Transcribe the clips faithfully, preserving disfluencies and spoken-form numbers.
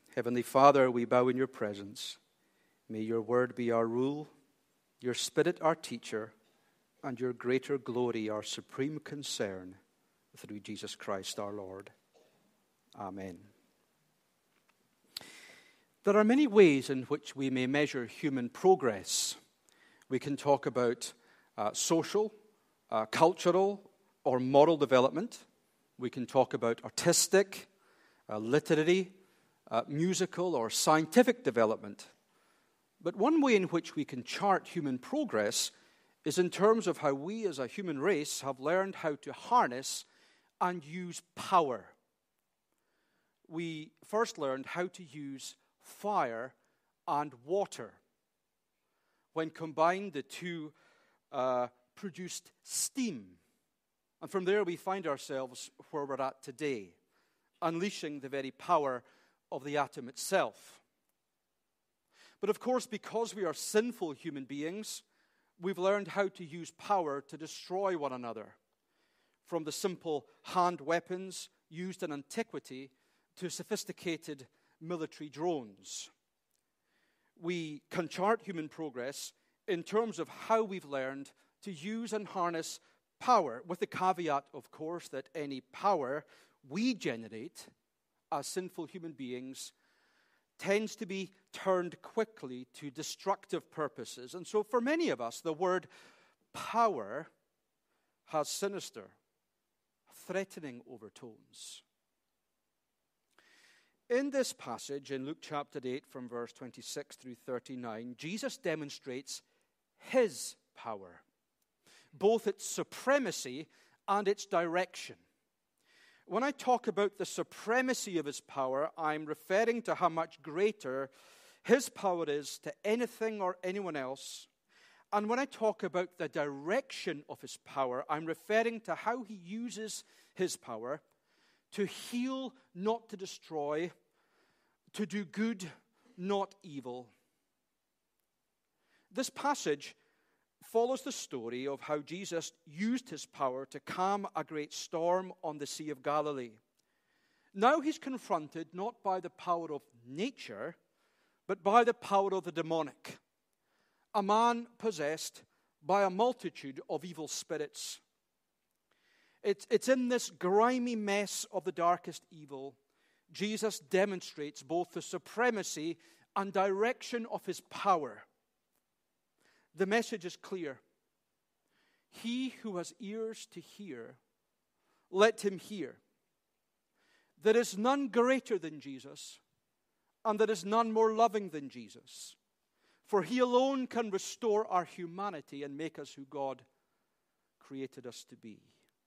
Heavenly Father, we bow in your presence. May your word be our rule, your Spirit our teacher, and your greater glory our supreme concern, through Jesus Christ our Lord. Amen. There are many ways in which we may measure human progress. We can talk about uh, social, uh, cultural, or moral development. We can talk about artistic, uh, literary, uh, musical, or scientific development. But one way in which we can chart human progress is in terms of how we as a human race have learned how to harness and use power. We first learned how to use fire and water. When combined, the two uh, produced steam. And from there we find ourselves where we're at today, unleashing the very power of the atom itself. But of course, because we are sinful human beings, we've learned how to use power to destroy one another. From the simple hand weapons used in antiquity to sophisticated military drones. We can chart human progress in terms of how we've learned to use and harness power, with the caveat, of course, that any power we generate as sinful human beings tends to be turned quickly to destructive purposes. And so for many of us, the word power has sinister, threatening overtones. In this passage, in Luke chapter eight, from verse twenty-six through thirty-nine, Jesus demonstrates his power, both its supremacy and its direction. When I talk about the supremacy of his power, I'm referring to how much greater his power is to anything or anyone else. And when I talk about the direction of his power, I'm referring to how he uses his power to heal, not to destroy, to do good, not evil. This passage follows the story of how Jesus used his power to calm a great storm on the Sea of Galilee. Now he's confronted not by the power of nature, but by the power of the demonic. A man possessed by a multitude of evil spirits. It's, it's in this grimy mess of the darkest evil, Jesus demonstrates both the supremacy and direction of his power. The message is clear. He who has ears to hear, let him hear. There is none greater than Jesus, and there is none more loving than Jesus. For he alone can restore our humanity and make us who God created us to be.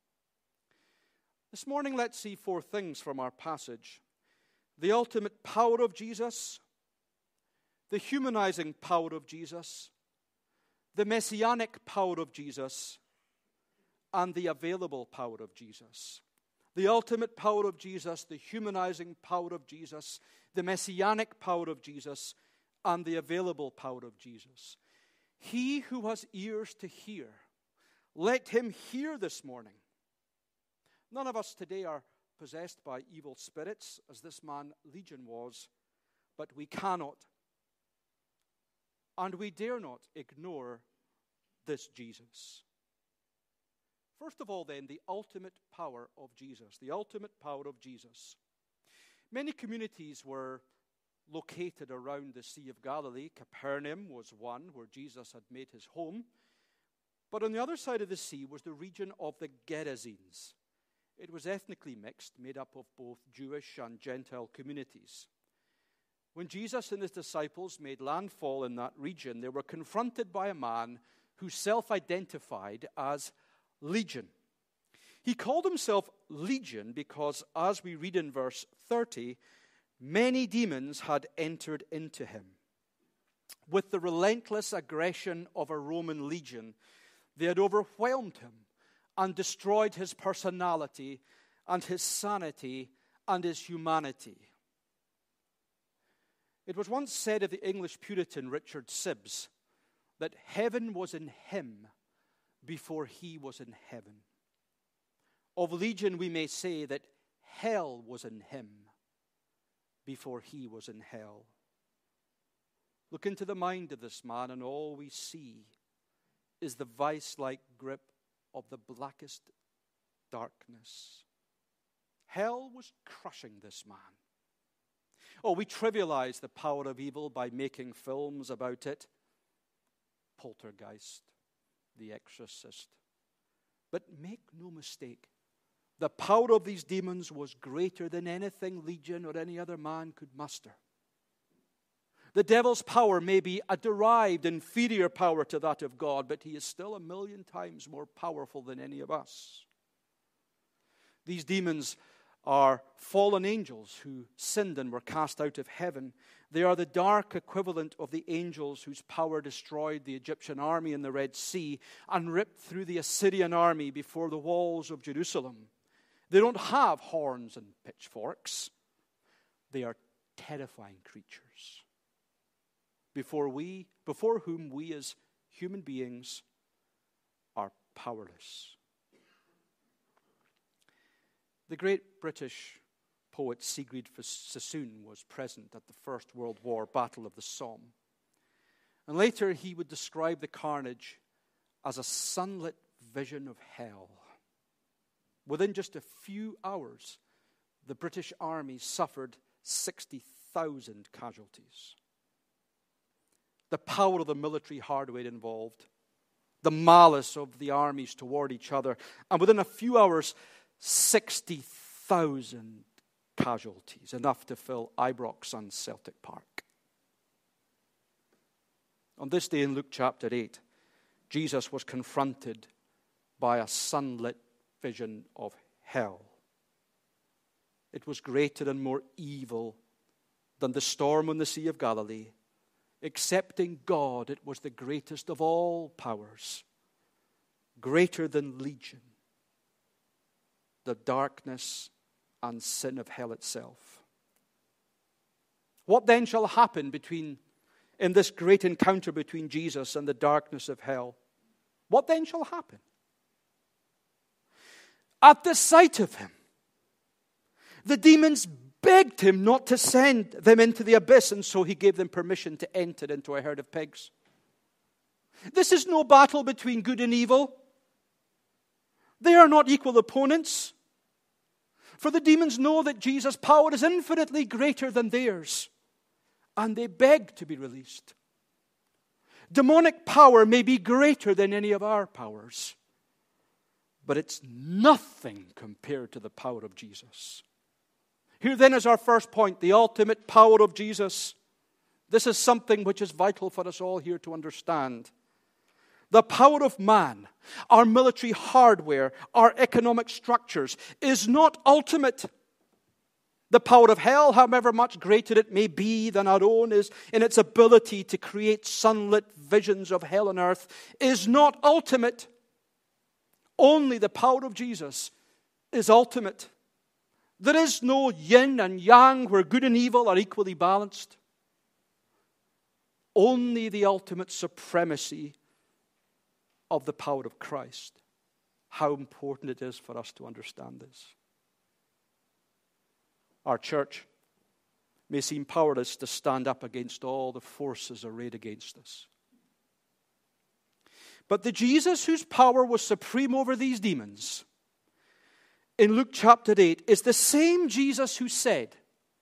This morning, let's see four things from our passage. The ultimate power of Jesus, the humanizing power of Jesus, the messianic power of Jesus, and the available power of Jesus. The ultimate power of Jesus, the humanizing power of Jesus, the messianic power of Jesus, and the available power of Jesus. He who has ears to hear, let him hear this morning. None of us today are possessed by evil spirits, as this man Legion was, but we cannot and we dare not ignore this Jesus. First of all, then, the ultimate power of Jesus. The ultimate power of Jesus. Many communities were located around the Sea of Galilee. Capernaum was one where Jesus had made his home. But on the other side of the sea was the region of the Gerasenes. It was ethnically mixed, made up of both Jewish and Gentile communities. When Jesus and his disciples made landfall in that region, they were confronted by a man who self-identified as Legion. He called himself Legion because, as we read in verse thirty, many demons had entered into him. With the relentless aggression of a Roman legion, they had overwhelmed him and destroyed his personality and his sanity and his humanity. It was once said of the English Puritan Richard Sibbes that heaven was in him before he was in heaven. Of Legion we may say that hell was in him before he was in hell. Look into the mind of this man, and all we see is the vice-like grip of the blackest darkness. Hell was crushing this man. Oh, we trivialize the power of evil by making films about it. Poltergeist, The Exorcist. But make no mistake, the power of these demons was greater than anything Legion or any other man could muster. The devil's power may be a derived, inferior power to that of God, but he is still a million times more powerful than any of us. These demons are fallen angels who sinned and were cast out of heaven. They are the dark equivalent of the angels whose power destroyed the Egyptian army in the Red Sea and ripped through the Assyrian army before the walls of Jerusalem. They don't have horns and pitchforks. They are terrifying creatures before we, before whom we as human beings are powerless. The great British poet Sigrid Sassoon was present at the First World War Battle of the Somme. And later he would describe the carnage as a sunlit vision of hell. Within just a few hours, the British army suffered sixty thousand casualties. The power of the military hardware involved, the malice of the armies toward each other, and within a few hours, sixty thousand casualties, enough to fill Ibrox and Celtic Park. On this day in Luke chapter eight, Jesus was confronted by a sunlit vision of hell. It was greater and more evil than the storm on the Sea of Galilee. Excepting God, it was the greatest of all powers, greater than Legion, the darkness and sin of hell itself. What then shall happen between in this great encounter between Jesus and the darkness of hell? What then shall happen? At the sight of him, the demons begged him not to send them into the abyss, and so he gave them permission to enter into a herd of pigs. This is no battle between good and evil. They are not equal opponents. For the demons know that Jesus' power is infinitely greater than theirs, and they beg to be released. Demonic power may be greater than any of our powers, but it's nothing compared to the power of Jesus. Here then is our first point, the ultimate power of Jesus. This is something which is vital for us all here to understand. The power of man, our military hardware, our economic structures, is not ultimate. The power of hell, however much greater it may be than our own, is in its ability to create sunlit visions of hell on earth, is not ultimate. Only the power of Jesus is ultimate. There is no yin and yang where good and evil are equally balanced. Only the ultimate supremacy of the power of Christ. How important it is for us to understand this. Our church may seem powerless to stand up against all the forces arrayed against us. But the Jesus whose power was supreme over these demons in Luke chapter eight is the same Jesus who said,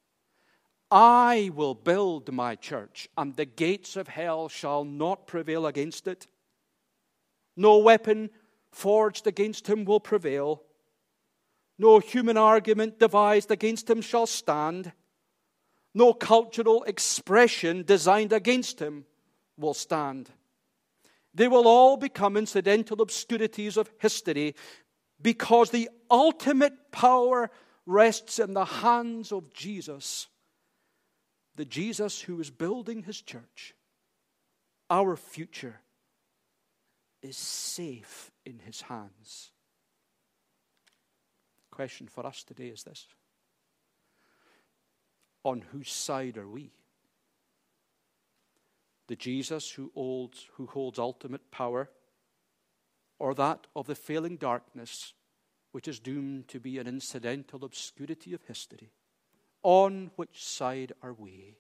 I will build my church, and the gates of hell shall not prevail against it. No weapon forged against him will prevail. No human argument devised against him shall stand. No cultural expression designed against him will stand. They will all become incidental obscurities of history, because the ultimate power rests in the hands of Jesus, the Jesus who is building his church. Our future is safe in his hands. The question for us today is this: on whose side are we? The Jesus who holds, who holds ultimate power, or that of the failing darkness which is doomed to be an incidental obscurity of history? On which side are we?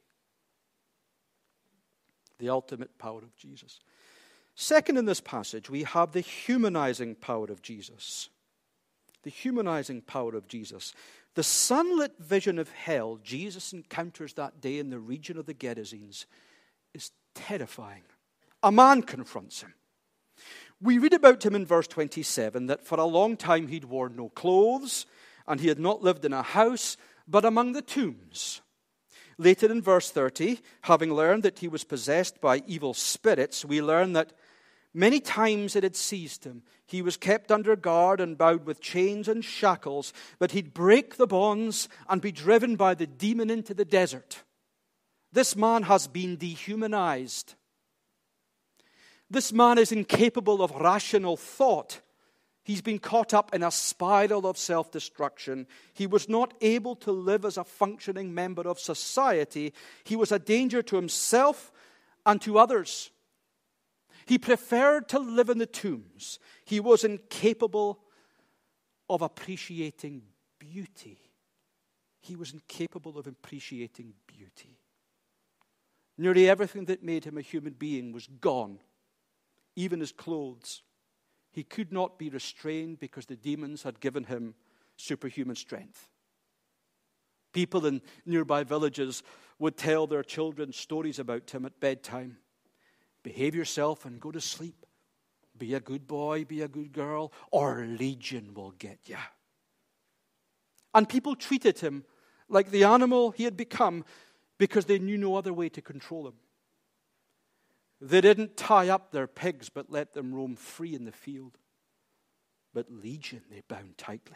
The ultimate power of Jesus. Second, in this passage, we have the humanizing power of Jesus. The humanizing power of Jesus. The sunlit vision of hell Jesus encounters that day in the region of the Gerasenes is terrifying. A man confronts him. We read about him in verse twenty-seven that for a long time he'd worn no clothes and he had not lived in a house but among the tombs. Later in verse thirty, having learned that he was possessed by evil spirits, we learn that many times it had seized him. He was kept under guard and bound with chains and shackles, but he'd break the bonds and be driven by the demon into the desert. This man has been dehumanized. This man is incapable of rational thought. He's been caught up in a spiral of self-destruction. He was not able to live as a functioning member of society. He was a danger to himself and to others. He preferred to live in the tombs. He was incapable of appreciating beauty. He was incapable of appreciating beauty. Nearly everything that made him a human being was gone, even his clothes. He could not be restrained because the demons had given him superhuman strength. People in nearby villages would tell their children stories about him at bedtime. Behave yourself and go to sleep. Be a good boy, be a good girl, or Legion will get you. And people treated him like the animal he had become because they knew no other way to control him. They didn't tie up their pigs but let them roam free in the field. But Legion they bound tightly.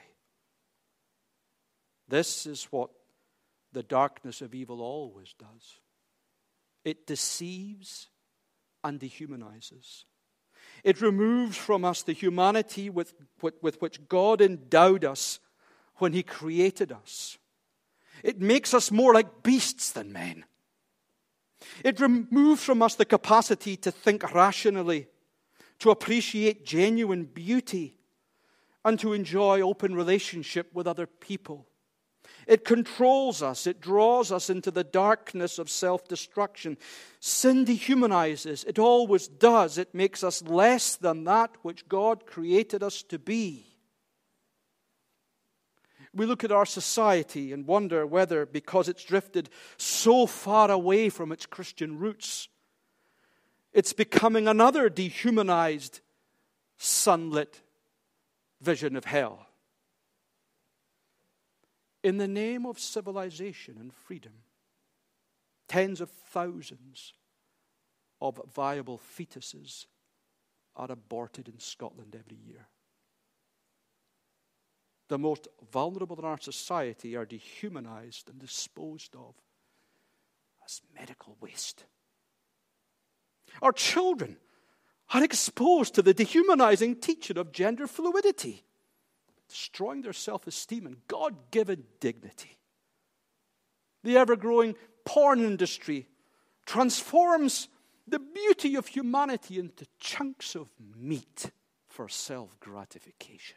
This is what the darkness of evil always does. It deceives and dehumanizes. It removes from us the humanity with, with, with which God endowed us when He created us. It makes us more like beasts than men. It removes from us the capacity to think rationally, to appreciate genuine beauty, and to enjoy open relationship with other people. It controls us. It draws us into the darkness of self-destruction. Sin dehumanizes. It always does. It makes us less than that which God created us to be. We look at our society and wonder whether, because it's drifted so far away from its Christian roots, it's becoming another dehumanized, sunlit vision of hell. In the name of civilization and freedom, tens of thousands of viable fetuses are aborted in Scotland every year. The most vulnerable in our society are dehumanized and disposed of as medical waste. Our children are exposed to the dehumanizing teaching of gender fluidity, destroying their self-esteem and God-given dignity. The ever-growing porn industry transforms the beauty of humanity into chunks of meat for self-gratification.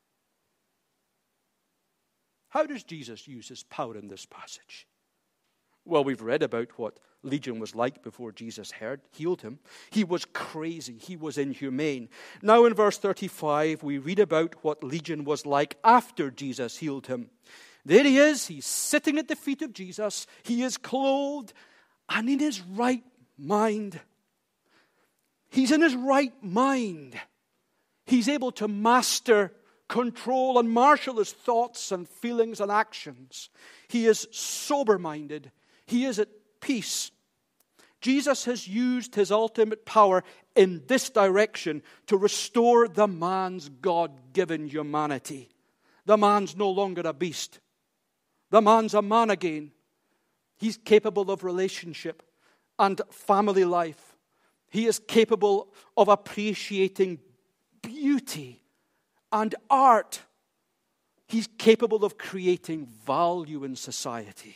How does Jesus use His power in this passage? Well, we've read about what Legion was like before Jesus heard, healed him. He was crazy. He was inhumane. Now in verse thirty-five, we read about what Legion was like after Jesus healed him. There he is. He's sitting at the feet of Jesus. He is clothed and in his right mind. He's in his right mind. He's able to master, control, and marshal his thoughts and feelings and actions. He is sober-minded. He is at peace. Jesus has used His ultimate power in this direction to restore the man's God-given humanity. The man's no longer a beast. The man's a man again. He's capable of relationship and family life. He is capable of appreciating beauty and art. He's capable of creating value in society.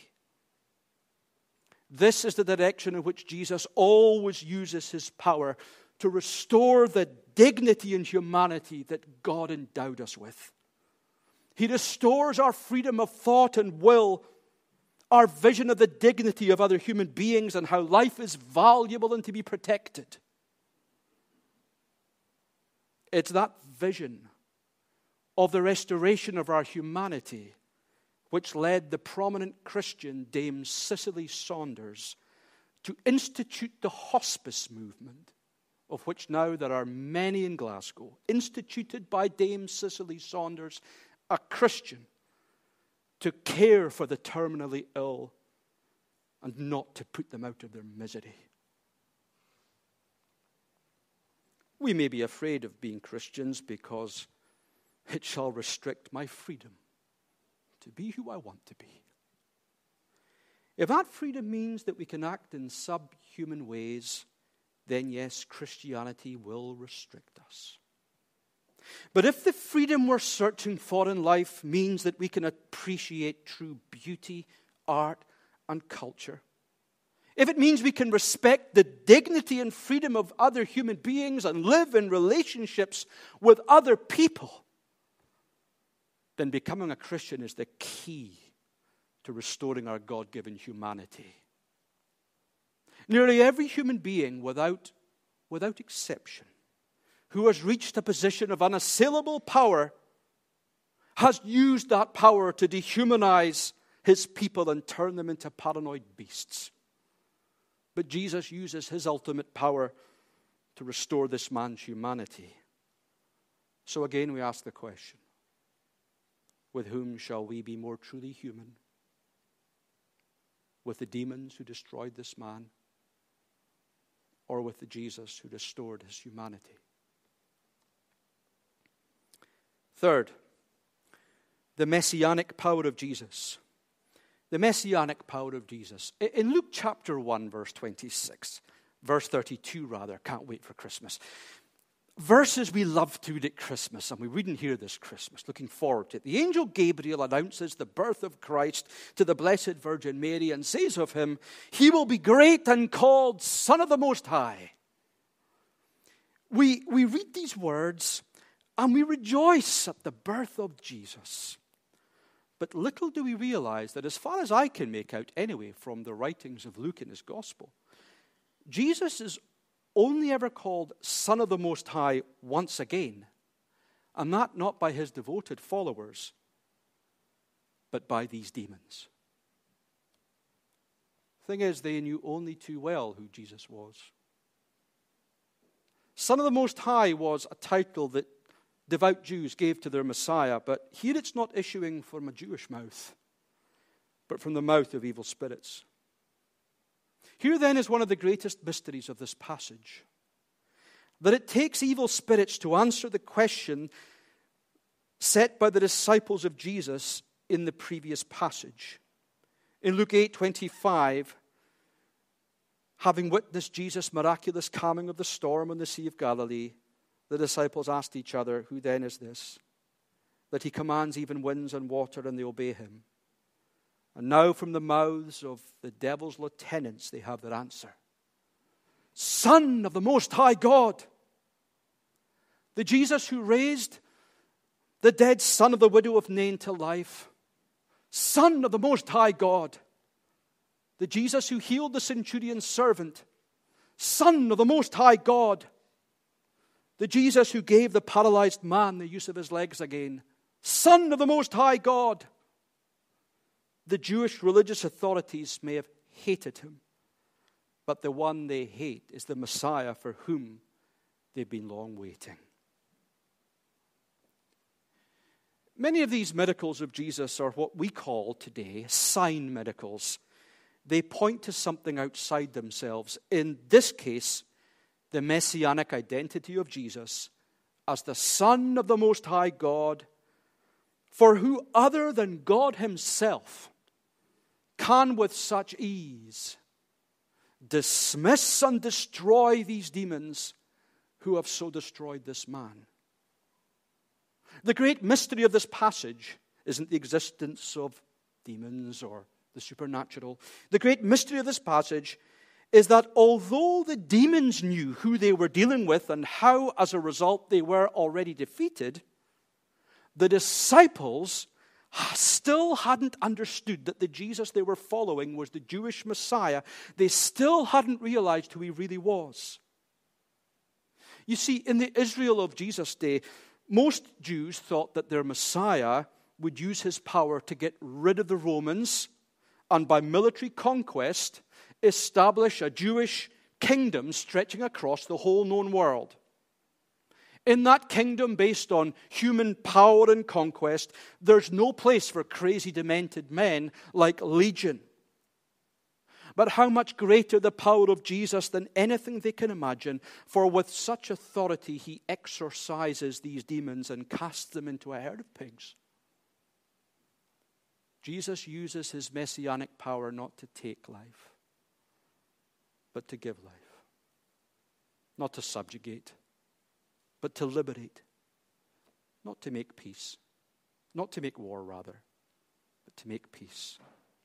This is the direction in which Jesus always uses His power to restore the dignity and humanity that God endowed us with. He restores our freedom of thought and will our vision of the dignity of other human beings and how life is valuable and to be protected. It's that vision of the restoration of our humanity which led the prominent Christian Dame Cicely Saunders to institute the hospice movement, of which now there are many in Glasgow, instituted by Dame Cicely Saunders, a Christian, to care for the terminally ill and not to put them out of their misery. We may be afraid of being Christians because it shall restrict my freedom to be who I want to be. If that freedom means that we can act in subhuman ways, then yes, Christianity will restrict us. But if the freedom we're searching for in life means that we can appreciate true beauty, art, and culture, if it means we can respect the dignity and freedom of other human beings and live in relationships with other people, then becoming a Christian is the key to restoring our God-given humanity. Nearly every human being, without, without exception, who has reached a position of unassailable power has used that power to dehumanize his people and turn them into paranoid beasts. But Jesus uses his ultimate power to restore this man's humanity. So again we ask the question, with whom shall we be more truly human? With the demons who destroyed this man, or with the Jesus who restored his humanity? Third, the messianic power of Jesus. The messianic power of Jesus. In Luke chapter one, verse twenty-six, verse thirty-two rather, can't wait for Christmas. Verses we love to read at Christmas, and we read in here this Christmas, looking forward to it. The angel Gabriel announces the birth of Christ to the Blessed Virgin Mary and says of him, he will be great and called Son of the Most High. We, we read these words and we rejoice at the birth of Jesus. But little do we realize that, as far as I can make out anyway from the writings of Luke in his gospel, Jesus is only ever called Son of the Most High once again, and that not by his devoted followers, but by these demons. Thing is, they knew only too well who Jesus was. Son of the Most High was a title that devout Jews gave to their Messiah, but here it's not issuing from a Jewish mouth, but from the mouth of evil spirits. Here then is one of the greatest mysteries of this passage, that it takes evil spirits to answer the question set by the disciples of Jesus in the previous passage. In Luke eight twenty-five, having witnessed Jesus' miraculous calming of the storm on the Sea of Galilee, the disciples asked each other, who then is this, that he commands even winds and water and they obey him? And now from the mouths of the devil's lieutenants they have their answer. Son of the Most High God. The Jesus who raised the dead son of the widow of Nain to life. Son of the Most High God. The Jesus who healed the centurion's servant. Son of the Most High God. The Jesus who gave the paralyzed man the use of his legs again. Son of the Most High God. The Jewish religious authorities may have hated him, but the one they hate is the Messiah for whom they've been long waiting. Many of these miracles of Jesus are what we call today sign miracles. They point to something outside themselves. In this case, the messianic identity of Jesus as the Son of the Most High God, for who other than God himself can with such ease dismiss and destroy these demons who have so destroyed this man. The great mystery of this passage isn't the existence of demons or the supernatural. The great mystery of this passage is that although the demons knew who they were dealing with and how, as a result, they were already defeated, the disciples still hadn't understood that the Jesus they were following was the Jewish Messiah. They still hadn't realized who he really was. You see, in the Israel of Jesus' day, most Jews thought that their Messiah would use his power to get rid of the Romans and by military conquest establish a Jewish kingdom stretching across the whole known world. In that kingdom based on human power and conquest, there's no place for crazy, demented men like Legion. But how much greater the power of Jesus than anything they can imagine, for with such authority he exorcises these demons and casts them into a herd of pigs. Jesus uses his messianic power not to take life, but to give life. Not to subjugate, but to liberate. Not to make peace. Not to make war, rather, but to make peace.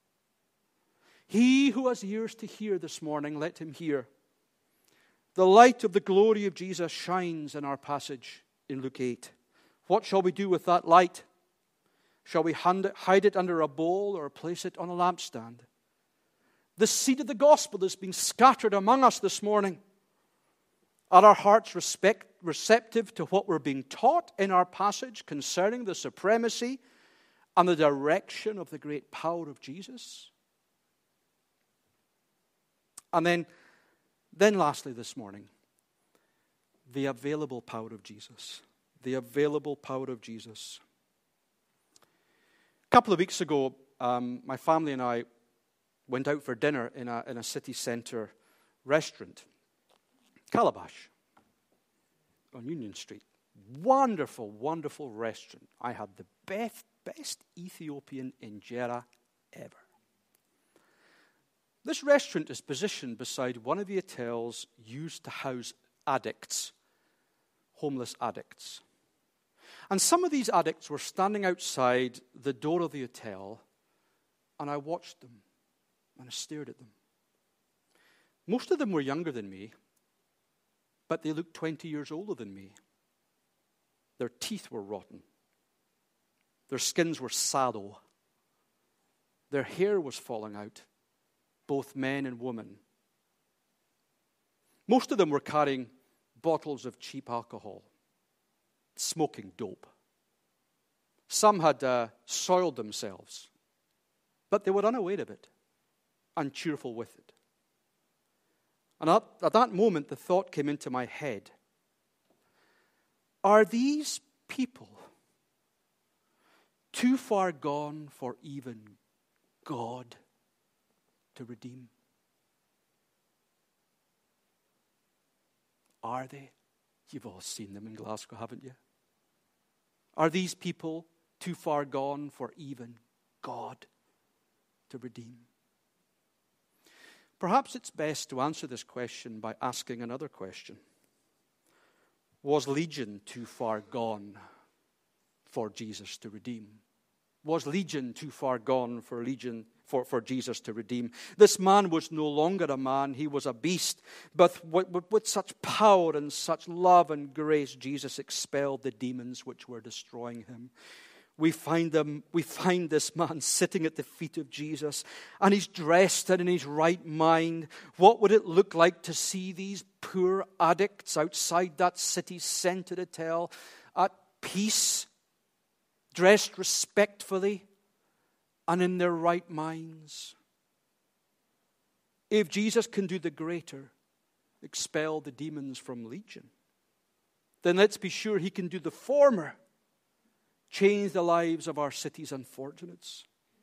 He who has ears to hear this morning, let him hear. The light of the glory of Jesus shines in our passage in Luke eight. What shall we do with that light? Shall we hide it under a bowl or place it on a lampstand? The seed of the gospel is being scattered among us this morning. Are our hearts respect, receptive to what we're being taught in our passage concerning the supremacy and the direction of the great power of Jesus? And then, then lastly this morning, the available power of Jesus. The available power of Jesus. A couple of weeks ago, um, my family and I went out for dinner in a, in a city centre restaurant. Calabash on Union Street. Wonderful, wonderful restaurant. I had the best, best Ethiopian injera ever. This restaurant is positioned beside one of the hotels used to house addicts, homeless addicts. And some of these addicts were standing outside the door of the hotel, and I watched them, and I stared at them. Most of them were younger than me, but they looked twenty years older than me. Their teeth were rotten. Their skins were sallow. Their hair was falling out, both men and women. Most of them were carrying bottles of cheap alcohol, smoking dope. Some had uh, soiled themselves, but they were unaware of it and cheerful with it. And at, at that moment, the thought came into my head, are these people too far gone for even God to redeem? Are they? You've all seen them in Glasgow, haven't you? Are these people too far gone for even God to redeem? Perhaps it's best to answer this question by asking another question. Was Legion too far gone for Jesus to redeem? Was Legion too far gone for Legion for, for Jesus to redeem? This man was no longer a man, he was a beast. But with, with, with such power and such love and grace, Jesus expelled the demons which were destroying him. We find them, we find this man sitting at the feet of Jesus, and he's dressed and in his right mind. What would it look like to see these poor addicts outside that city centre hotel at peace, dressed respectfully, and in their right minds? If Jesus can do the greater, expel the demons from Legion, then let's be sure he can do the former, change the lives of our city's unfortunates.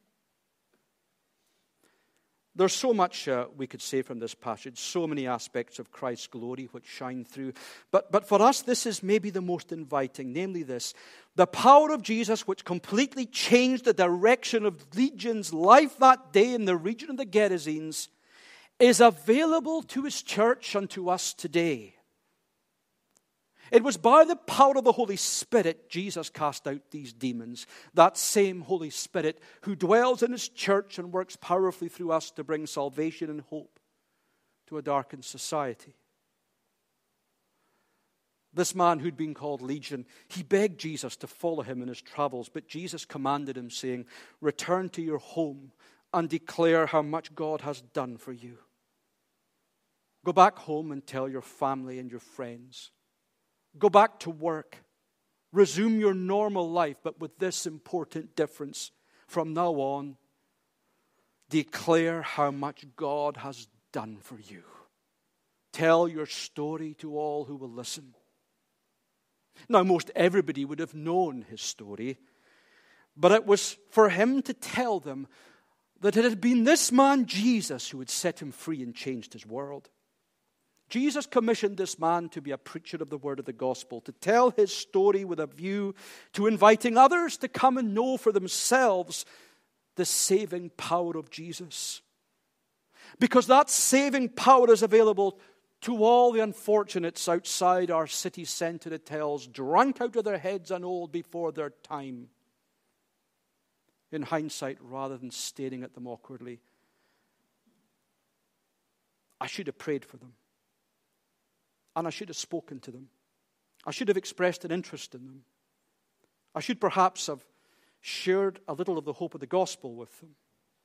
There's so much uh, we could say from this passage, so many aspects of Christ's glory which shine through. But, but for us, this is maybe the most inviting, namely this. The power of Jesus, which completely changed the direction of Legion's life that day in the region of the Gerasenes, is available to his church and to us today. It was by the power of the Holy Spirit Jesus cast out these demons. That same Holy Spirit who dwells in his church and works powerfully through us to bring salvation and hope to a darkened society. this man who'd been called Legion, he begged Jesus to follow him in his travels, but Jesus commanded him, saying, return to your home and declare how much God has done for you. Go back home and tell your family and your friends. Go back to work. Resume your normal life, but with this important difference. From now on, declare how much God has done for you. Tell your story to all who will listen. Now, most everybody would have known his story, but it was for him to tell them that it had been this man, Jesus, who had set him free and changed his world. Jesus commissioned this man to be a preacher of the word of the gospel, to tell his story with a view to inviting others to come and know for themselves the saving power of Jesus. Because that saving power is available to all the unfortunates outside our city centre, it tells, drunk out of their heads and old before their time. In hindsight, rather than staring at them awkwardly, I should have prayed for them. And I should have spoken to them. I should have expressed an interest in them. I should perhaps have shared a little of the hope of the gospel with them.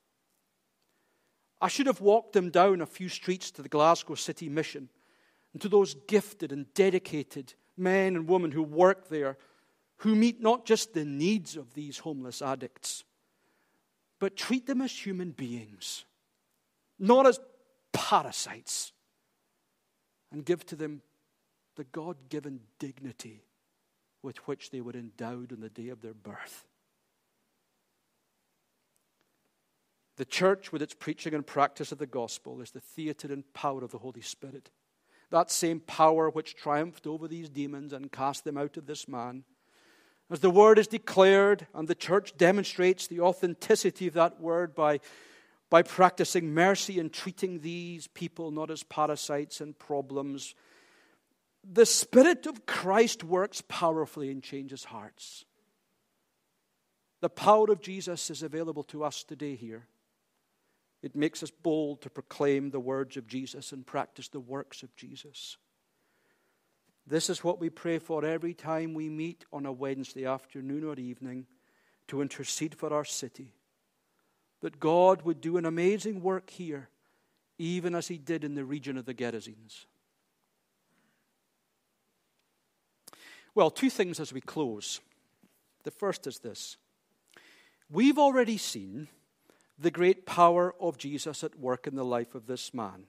I should have walked them down a few streets to the Glasgow City Mission and to those gifted and dedicated men and women who work there, who meet not just the needs of these homeless addicts, but treat them as human beings, not as parasites, and give to them the God-given dignity with which they were endowed on the day of their birth. The church, with its preaching and practice of the gospel, is the theatre and power of the Holy Spirit. That same power which triumphed over these demons and cast them out of this man. As the word is declared and the church demonstrates the authenticity of that word by by practicing mercy and treating these people not as parasites and problems, the Spirit of Christ works powerfully and changes hearts. The power of Jesus is available to us today here. It makes us bold to proclaim the words of Jesus and practice the works of Jesus. This is what we pray for every time we meet on a Wednesday afternoon or evening to intercede for our city. That God would do an amazing work here, even as he did in the region of the Gerasenes. Well, two things as we close. The first is this. We've already seen the great power of Jesus at work in the life of this man.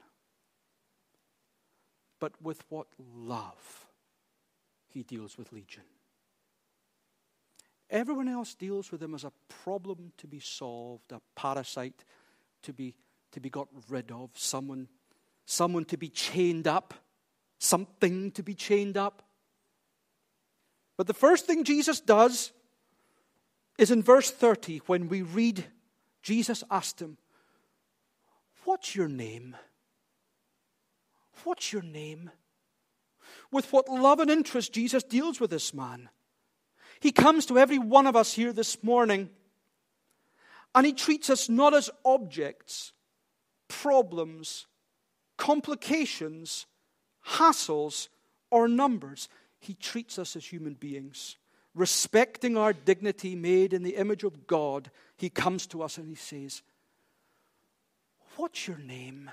But with what love he deals with Legion. Everyone else deals with him as a problem to be solved, a parasite to be, to be got rid of, someone, someone to be chained up, something to be chained up. But the first thing Jesus does is in verse thirty, when we read, Jesus asked him, what's your name? What's your name? With what love and interest Jesus deals with this man. He comes to every one of us here this morning, and he treats us not as objects, problems, complications, hassles, or numbers. He treats us as human beings. Respecting our dignity made in the image of God, he comes to us and he says, what's your name?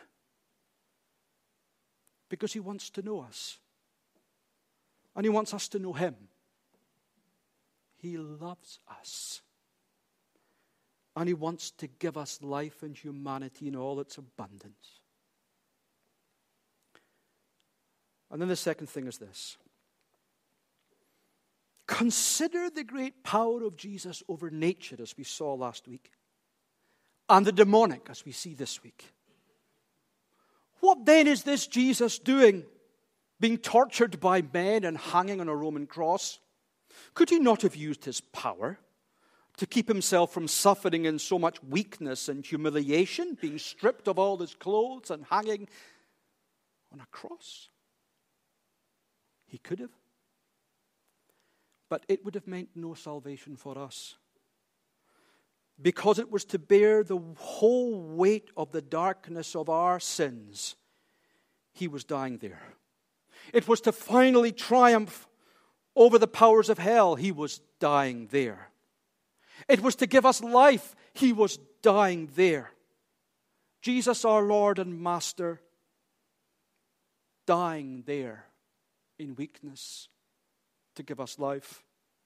Because he wants to know us. And he wants us to know him. He loves us. And he wants to give us life and humanity in all its abundance. And then the second thing is this. Consider the great power of Jesus over nature, as we saw last week, and the demonic, as we see this week. What then is this Jesus doing, being tortured by men and hanging on a Roman cross? Could he not have used his power to keep himself from suffering in so much weakness and humiliation, being stripped of all his clothes and hanging on a cross? He could have. But it would have meant no salvation for us. Because it was to bear the whole weight of the darkness of our sins, he was dying there. It was to finally triumph over the powers of hell. He was dying there. It was to give us life. He was dying there. Jesus, our Lord and Master, dying there in weakness to give us life.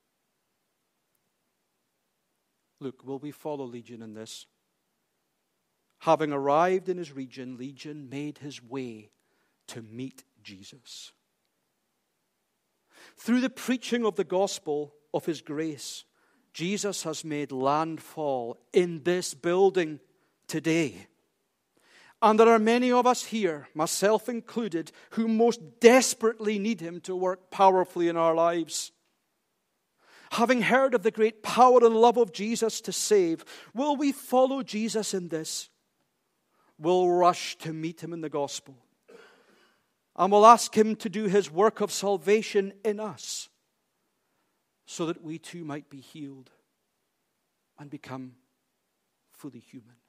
Look, will we follow Legion in this? Having arrived in his region, Legion made his way to meet Jesus. Through the preaching of the gospel of his grace, Jesus has made landfall in this building today. And there are many of us here, myself included, who most desperately need him to work powerfully in our lives. Having heard of the great power and love of Jesus to save, will we follow Jesus in this? We'll rush to meet him in the gospel. And we'll ask him to do his work of salvation in us, so that we too might be healed and become fully human.